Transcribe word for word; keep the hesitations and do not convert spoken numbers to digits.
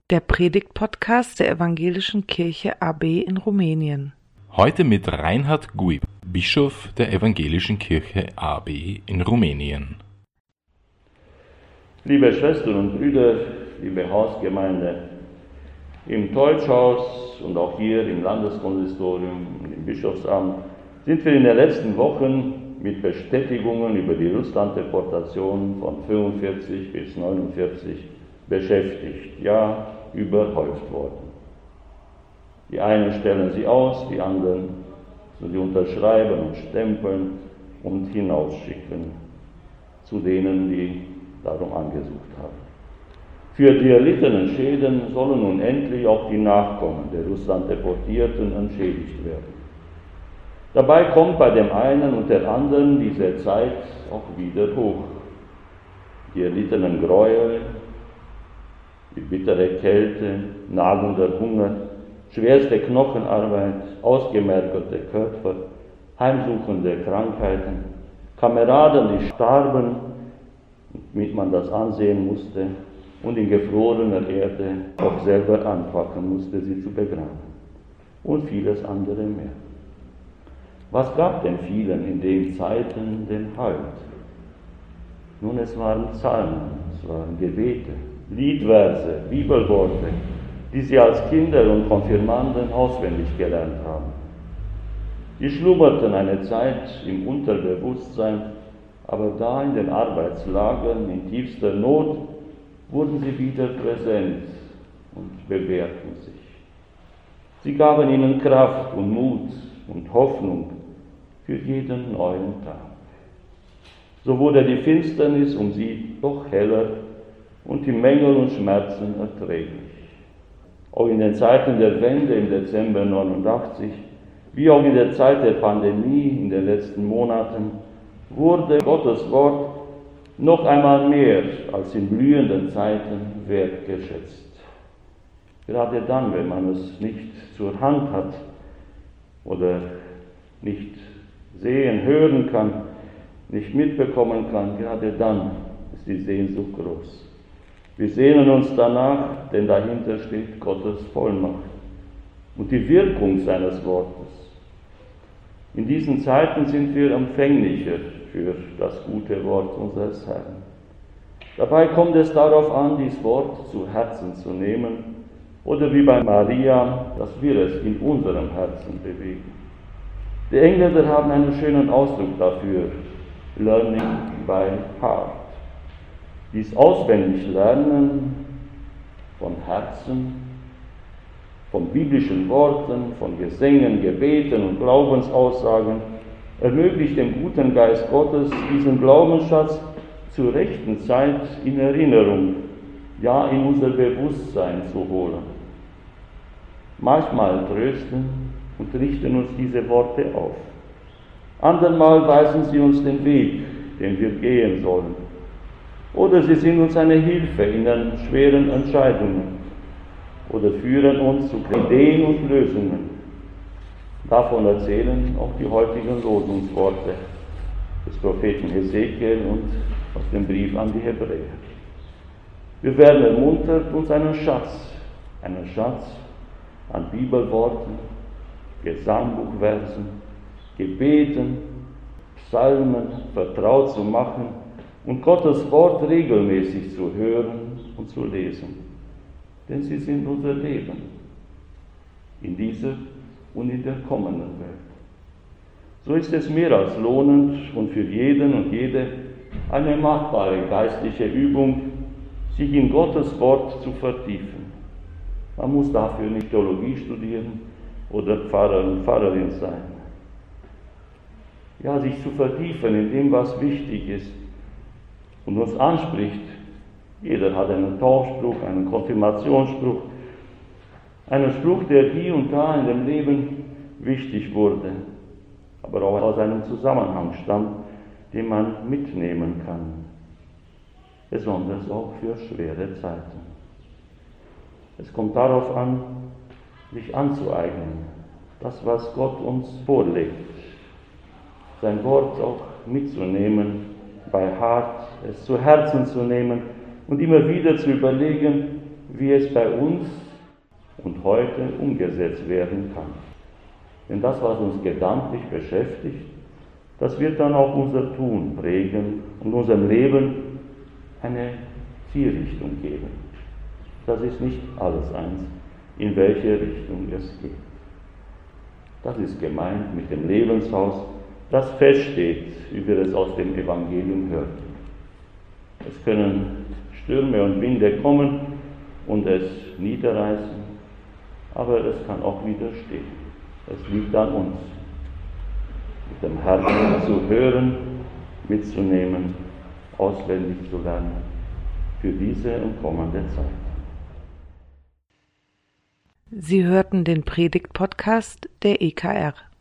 Der Predigt-Podcast der Evangelischen Kirche A B in Rumänien. Heute mit Reinhard Guib, Bischof der Evangelischen Kirche A B in Rumänien. Liebe Schwestern und Brüder, liebe Hausgemeinde, im Deutschhaus und auch hier im Landeskonsistorium und im Bischofsamt sind wir in den letzten Wochen mit Bestätigungen über die Russlanddeportation von fünfundvierzig bis neunundvierzig beschäftigt, ja, überhäuft worden. Die einen stellen sie aus, die anderen so sie unterschreiben und stempeln und hinausschicken zu denen, die darum angesucht haben. Für die erlittenen Schäden sollen nun endlich auch die Nachkommen der Russlanddeportierten entschädigt werden. Dabei kommt bei dem einen und der anderen diese Zeit auch wieder hoch. Die erlittenen Gräuel, die bittere Kälte, nagender Hunger, schwerste Knochenarbeit, ausgemergelte Körper, heimsuchende Krankheiten, Kameraden, die starben, damit man das ansehen musste und in gefrorener Erde auch selber anpacken musste, sie zu begraben. Und vieles andere mehr. Was gab den vielen in den Zeiten den Halt? Nun, es waren Psalmen, es waren Gebete, Liedverse, Bibelworte, die sie als Kinder und Konfirmanden auswendig gelernt haben. Sie schlummerten eine Zeit im Unterbewusstsein, aber da in den Arbeitslagern in tiefster Not wurden sie wieder präsent und bewährten sich. Sie gaben ihnen Kraft und Mut und Hoffnung für jeden neuen Tag. So wurde die Finsternis um sie doch heller und die Mängel und Schmerzen erträglich. Auch in den Zeiten der Wende im Dezember neunundachtzig, wie auch in der Zeit der Pandemie in den letzten Monaten, wurde Gottes Wort noch einmal mehr als in blühenden Zeiten wertgeschätzt. Gerade dann, wenn man es nicht zur Hand hat oder nicht sehen, hören kann, nicht mitbekommen kann, gerade dann ist die Sehnsucht groß. Wir sehnen uns danach, denn dahinter steht Gottes Vollmacht und die Wirkung seines Wortes. In diesen Zeiten sind wir empfänglicher für das gute Wort unseres Herrn. Dabei kommt es darauf an, dieses Wort zu Herzen zu nehmen oder wie bei Maria, dass wir es in unserem Herzen bewegen. Die Engländer haben einen schönen Ausdruck dafür, Learning by Heart. Dies auswendig Lernen von Herzen, von biblischen Worten, von Gesängen, Gebeten und Glaubensaussagen ermöglicht dem guten Geist Gottes, diesen Glaubensschatz zur rechten Zeit in Erinnerung, ja in unser Bewusstsein zu holen. Manchmal trösten und richten uns diese Worte auf. Andermal weisen sie uns den Weg, den wir gehen sollen. Oder sie sind uns eine Hilfe in den schweren Entscheidungen oder führen uns zu Ideen und Lösungen. Davon erzählen auch die heutigen Losungsworte des Propheten Hesekiel und aus dem Brief an die Hebräer. Wir werden ermuntert, uns einen Schatz, einen Schatz an Bibelworten, Gesangbuchversen, Gebeten, Psalmen vertraut zu machen und Gottes Wort regelmäßig zu hören und zu lesen. Denn sie sind unser Leben in dieser und in der kommenden Welt. So ist es mehr als lohnend und für jeden und jede eine machbare geistliche Übung, sich in Gottes Wort zu vertiefen. Man muss dafür nicht Theologie studieren oder Pfarrer und Pfarrerin sein. Ja, sich zu vertiefen in dem, was wichtig ist und uns anspricht. Jeder hat einen Taufspruch, einen Konfirmationsspruch, einen Spruch, der hier und da in dem Leben wichtig wurde, aber auch aus einem Zusammenhang stammt, den man mitnehmen kann, besonders auch für schwere Zeiten. Es kommt darauf an, sich anzueignen, das, was Gott uns vorlegt, sein Wort auch mitzunehmen, bei Hart es zu Herzen zu nehmen und immer wieder zu überlegen, wie es bei uns und heute umgesetzt werden kann. Denn das, was uns gedanklich beschäftigt, das wird dann auch unser Tun prägen und unserem Leben eine Zielrichtung geben. Das ist nicht alles eins, in welche Richtung es geht. Das ist gemeint mit dem Lebenshaus, das feststeht, wie wir es aus dem Evangelium hörten. Es können Stürme und Winde kommen und es niederreißen, aber es kann auch widerstehen. Es liegt an uns, mit dem Herzen zu hören, mitzunehmen, auswendig zu lernen, für diese und kommende Zeit. Sie hörten den Predigt-Podcast der E K R.